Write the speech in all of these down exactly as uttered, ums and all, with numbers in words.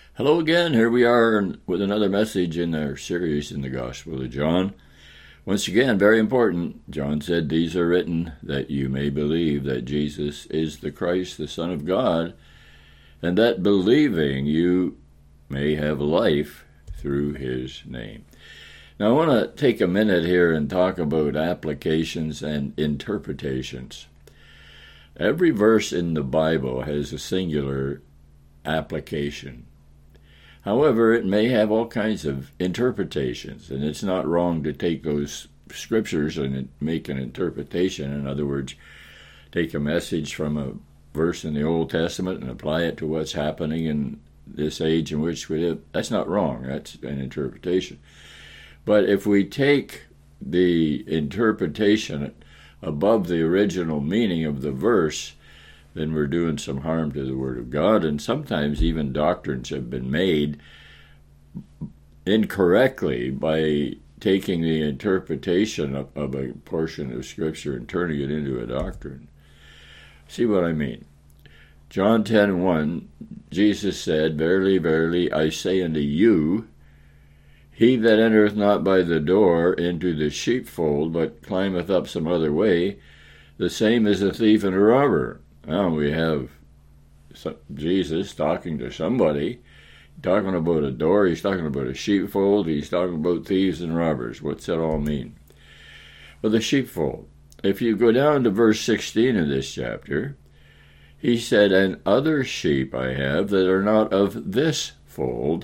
Hello again. Here we are with another message in our series in the Gospel of John. Once again, very important. John said, "These are written that you may believe that Jesus is the Christ, the Son of God, and that believing you may have life through his name." Now, I want to take a minute here and talk about applications and interpretations. Every verse in the Bible has a singular application. However, it may have all kinds of interpretations, and it's not wrong to take those scriptures and make an interpretation. In other words, take a message from a verse in the Old Testament and apply it to what's happening in this age in which we live. That's not wrong. That's an interpretation. But if we take the interpretation above the original meaning of the verse, then we're doing some harm to the Word of God, and sometimes even doctrines have been made incorrectly by taking the interpretation of, of a portion of Scripture and turning it into a doctrine. See what I mean? John ten one, Jesus said, "Verily, verily, I say unto you, he that entereth not by the door into the sheepfold, but climbeth up some other way, the same is a thief and a robber." Now we have Jesus talking to somebody, talking about a door, he's talking about a sheepfold, he's talking about thieves and robbers. What's that all mean? Well, the sheepfold. If you go down to verse sixteen of this chapter, he said, "And other sheep I have that are not of this fold,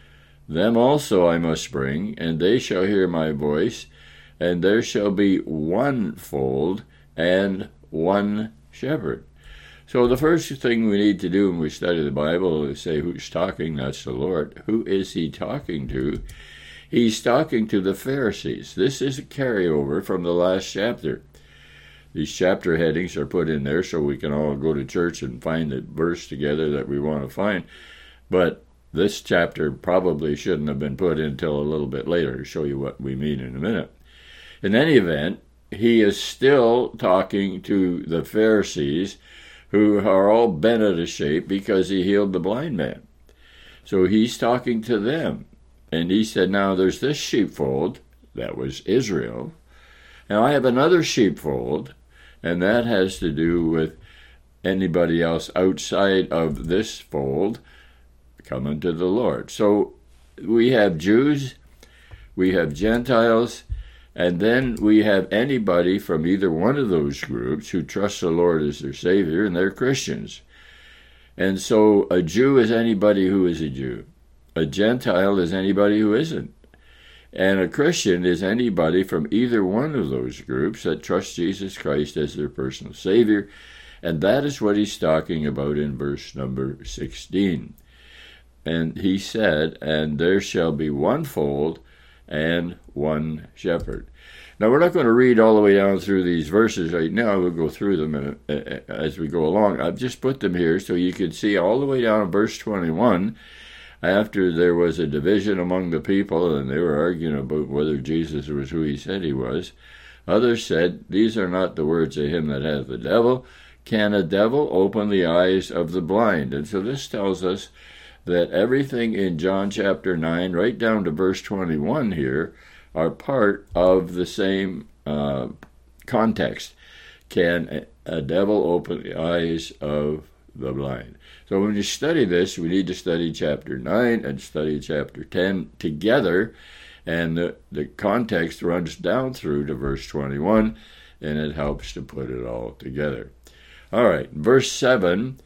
them also I must bring, and they shall hear my voice, and there shall be one fold and one shepherd." So the first thing we need to do when we study the Bible is say, who's talking? That's the Lord. Who is he talking to? He's talking to the Pharisees. This is a carryover from the last chapter. These chapter headings are put in there so we can all go to church and find the verse together that we want to find. But this chapter probably shouldn't have been put in until a little bit later to show you what we mean in a minute. In any event, he is still talking to the Pharisees, who are all bent out of shape because he healed the blind man. So he's talking to them. And he said, now there's this sheepfold, that was Israel. Now I have another sheepfold, and that has to do with anybody else outside of this fold coming to the Lord. So we have Jews, we have Gentiles, and then we have anybody from either one of those groups who trust the Lord as their Savior, and they're Christians. And so a Jew is anybody who is a Jew. A Gentile is anybody who isn't. And a Christian is anybody from either one of those groups that trusts Jesus Christ as their personal Savior. And that is what he's talking about in verse number sixteen. And he said, "And there shall be one fold and one shepherd." Now, we're not going to read all the way down through these verses right now. We'll go through them in a, as we go along. I've just put them here so you can see all the way down to verse twenty-one. After there was a division among the people, and they were arguing about whether Jesus was who he said he was, others said, "These are not the words of him that hath the devil. Can a devil open the eyes of the blind?" And so this tells us that everything in John chapter nine, right down to verse twenty-one here, are part of the same uh, context. Can a, a devil open the eyes of the blind? So when you study this, we need to study chapter nine and study chapter ten together, and the, the context runs down through to verse twenty-one, and it helps to put it all together. All right, verse seven,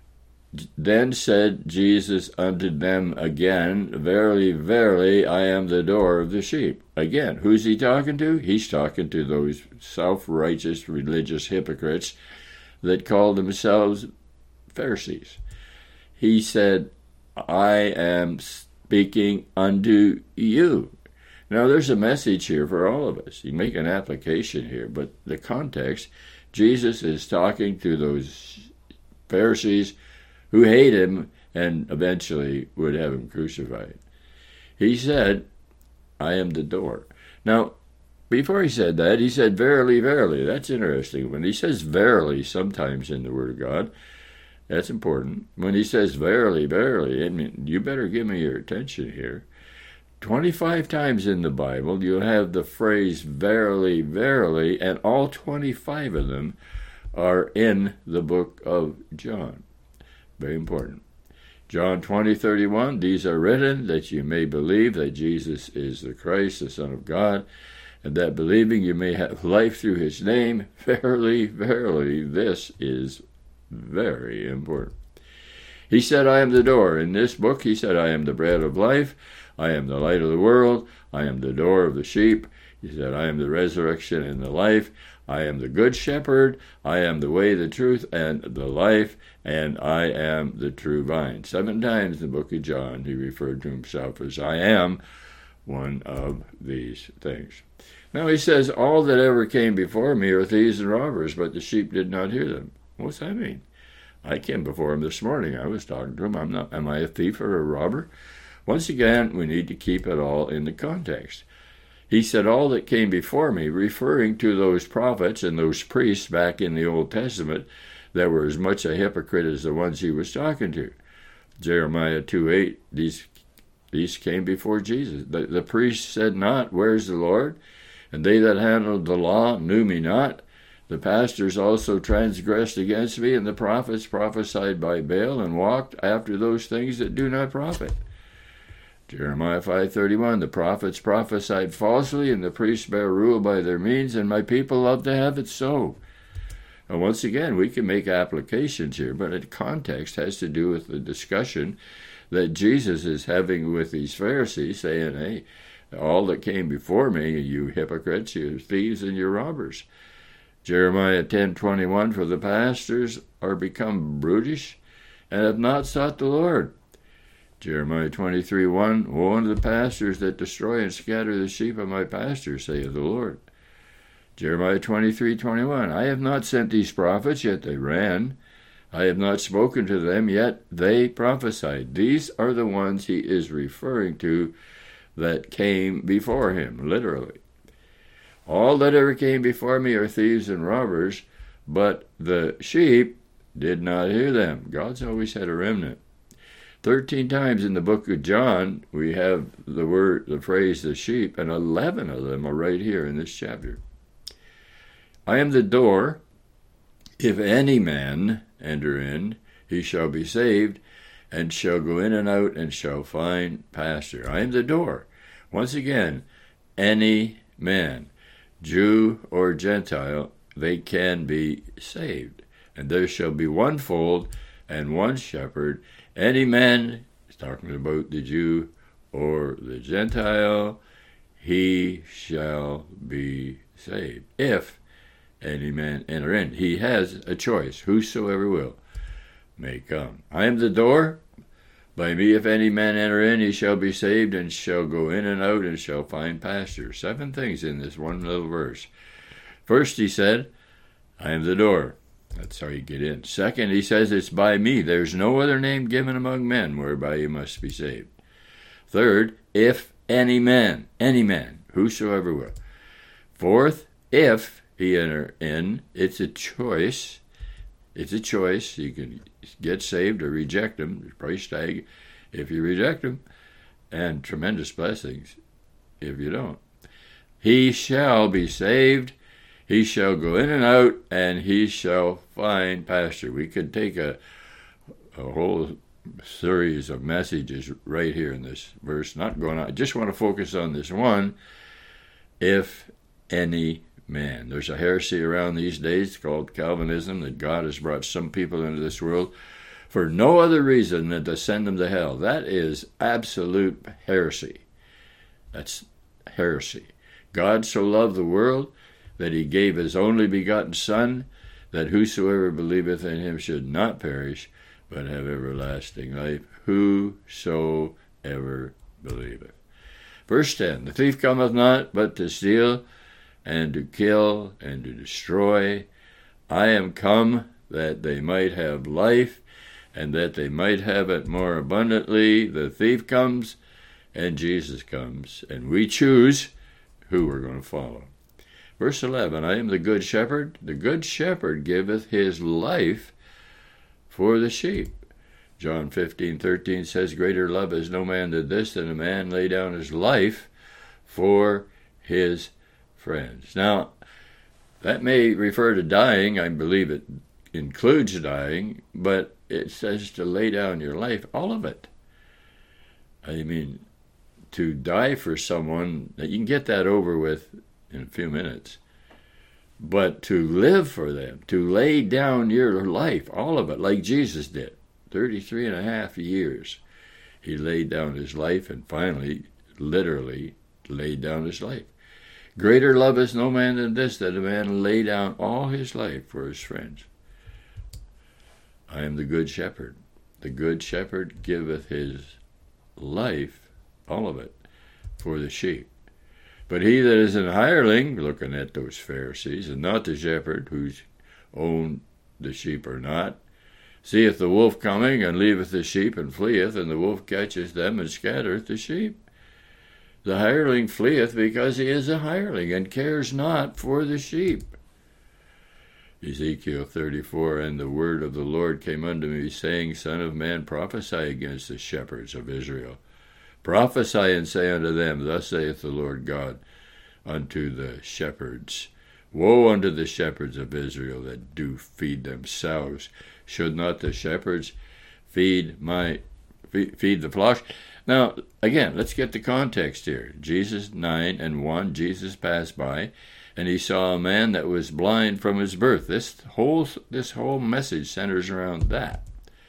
"Then said Jesus unto them again, Verily, verily, I am the door of the sheep." Again, who's he talking to? He's talking to those self-righteous religious hypocrites that call themselves Pharisees. He said, "I am speaking unto you." Now, there's a message here for all of us. You make an application here, but the context, Jesus is talking to those Pharisees who hate him and eventually would have him crucified. He said, "I am the door." Now, before he said that, he said, "Verily, verily." That's interesting. When he says verily sometimes in the Word of God, That's important. When he says verily, verily, I mean, you better give me your attention here. twenty-five times in the Bible, you'll have the phrase verily, verily, and all twenty-five of them are in the book of John. Very important. John twenty, thirty-one, these are written that you may believe that Jesus is the Christ, the Son of God, and that believing you may have life through his name. Verily, verily, this is very important. He said, I am the door. In this book, he said, I am the bread of life. I am the light of the world. I am the door of the sheep. He said, I am the resurrection and the life. I am the good shepherd. I am the way, the truth, and the life. And I am the true vine. Seven times in the book of John, he referred to himself as I am one of these things. Now he says, all that ever came before me are thieves and robbers, but the sheep did not hear them. What's that mean? I came before him this morning. I was talking to him. I'm not. Am I a thief or a robber? Once again, we need to keep it all in the context. He said, all that came before me, referring to those prophets and those priests back in the Old Testament that were as much a hypocrite as the ones he was talking to. Jeremiah two eight, these, these came before Jesus. The, the priests said not, where's the Lord? And they that handled the law knew me not. The pastors also transgressed against me, and the prophets prophesied by Baal and walked after those things that do not profit. Jeremiah five thirty-one, the prophets prophesied falsely, and the priests bear rule by their means, and my people love to have it so. And once again, we can make applications here, but the context has to do with the discussion that Jesus is having with these Pharisees, saying, hey, all that came before me, you hypocrites, you thieves, and you robbers. Jeremiah ten twenty-one, for the pastors are become brutish and have not sought the Lord. Jeremiah twenty-three one, woe unto the pastors that destroy and scatter the sheep of my pastures, saith the Lord. Jeremiah twenty-three twenty-one, I have not sent these prophets, yet they ran. I have not spoken to them, yet they prophesied. These are the ones he is referring to that came before him, literally. All that ever came before me are thieves and robbers, but the sheep did not hear them. God's always had a remnant. Thirteen times in the book of John, we have the word, the phrase, the sheep, and eleven of them are right here in this chapter. I am the door. If any man enter in, he shall be saved, and shall go in and out, and shall find pasture. I am the door. Once again, any man, Jew or Gentile, they can be saved. And there shall be one fold and one shepherd. Any man, he's talking about the Jew or the Gentile, he shall be saved. If any man enter in, he has a choice. Whosoever will may come. I am the door. By me, if any man enter in, he shall be saved, and shall go in and out, and shall find pasture. Seven things in this one little verse. First, he said, I am the door. That's how you get in. Second, he says, it's by me. There's no other name given among men whereby you must be saved. Third, if any man, any man, whosoever will. Fourth, if he enter in, it's a choice. It's a choice. You can get saved or reject him. There's a price tag if you reject him, and tremendous blessings if you don't. He shall be saved. He shall go in and out, and he shall find pasture. We could take a, a whole series of messages right here in this verse. Not going on. I just want to focus on this one. If any man. There's a heresy around these days called Calvinism, that God has brought some people into this world for no other reason than to send them to hell. That is absolute heresy. That's heresy. God so loved the world that he gave his only begotten Son, that whosoever believeth in him should not perish, but have everlasting life. Whosoever believeth. Verse ten, the thief cometh not, but to steal, and to kill, and to destroy. I am come that they might have life, and that they might have it more abundantly. The thief comes, and Jesus comes, and we choose who we're going to follow. Verse eleven, I am the good shepherd. The good shepherd giveth his life for the sheep. John fifteen thirteen says, greater love has no man than this, than a man lay down his life for his friends. Now, that may refer to dying. I believe it includes dying, but it says to lay down your life, all of it. I mean, to die for someone, you can get that over with in a few minutes. But to live for them, to lay down your life, all of it, like Jesus did, thirty-three and a half years. He laid down his life and finally, literally, laid down his life. Greater love is no man than this, that a man lay down all his life for his friends. I am the good shepherd. The good shepherd giveth his life, all of it, for the sheep. But he that is an hireling, looking at those Pharisees, and not the shepherd, whose own the sheep are not, seeth the wolf coming, and leaveth the sheep, and fleeth, and the wolf catcheth them, and scattereth the sheep. The hireling fleeth because he is a hireling, and cares not for the sheep. Ezekiel thirty-four, and the word of the Lord came unto me, saying, Son of man, prophesy against the shepherds of Israel. Prophesy and say unto them, Thus saith the Lord God unto the shepherds, Woe unto the shepherds of Israel that do feed themselves. Should not the shepherds feed my feed the flocks? Now, again, let's get the context here. Jesus nine and one, Jesus passed by, and he saw a man that was blind from his birth. This whole this whole message centers around that.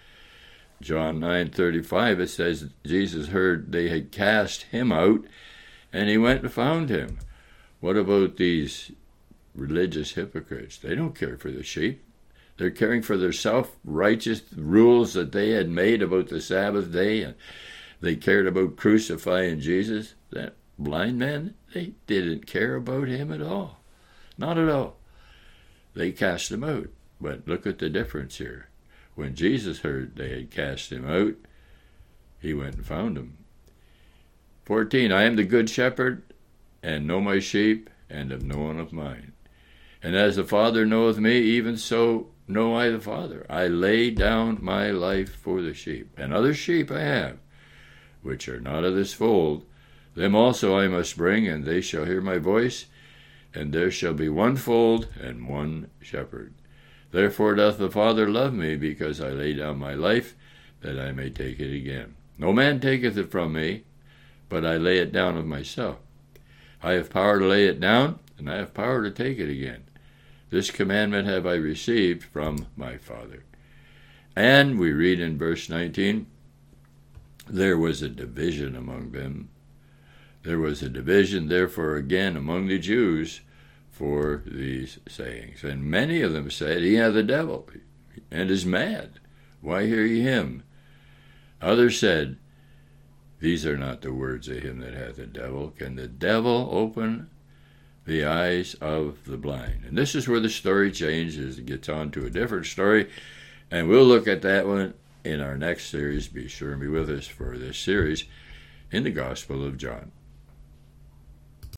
John nine thirty-five, it says, Jesus heard they had cast him out, and he went and found him. What about these religious hypocrites? They don't care for the sheep. They're caring for their self-righteous rules that they had made about the Sabbath day, and they cared about crucifying Jesus. That blind man, they didn't care about him at all. Not at all. They cast him out. But look at the difference here. When Jesus heard they had cast him out, he went and found him. fourteen, I am the good shepherd, and know my sheep, and have known of mine. And as the Father knoweth me, even so know I the Father. I lay down my life for the sheep. And other sheep I have, which are not of this fold. Them also I must bring, and they shall hear my voice, and there shall be one fold and one shepherd. Therefore doth the Father love me, because I lay down my life, that I may take it again. No man taketh it from me, but I lay it down of myself. I have power to lay it down, and I have power to take it again. This commandment have I received from my Father. And we read in verse nineteen, there was a division among them. There was a division, therefore, again among the Jews for these sayings. And many of them said, He hath the devil, and is mad. Why hear ye him? Others said, These are not the words of him that hath the devil. Can the devil open the eyes of the blind? And this is where the story changes. It gets on to a different story, and we'll look at that one in our next series. Be sure and be with us for this series in the Gospel of John.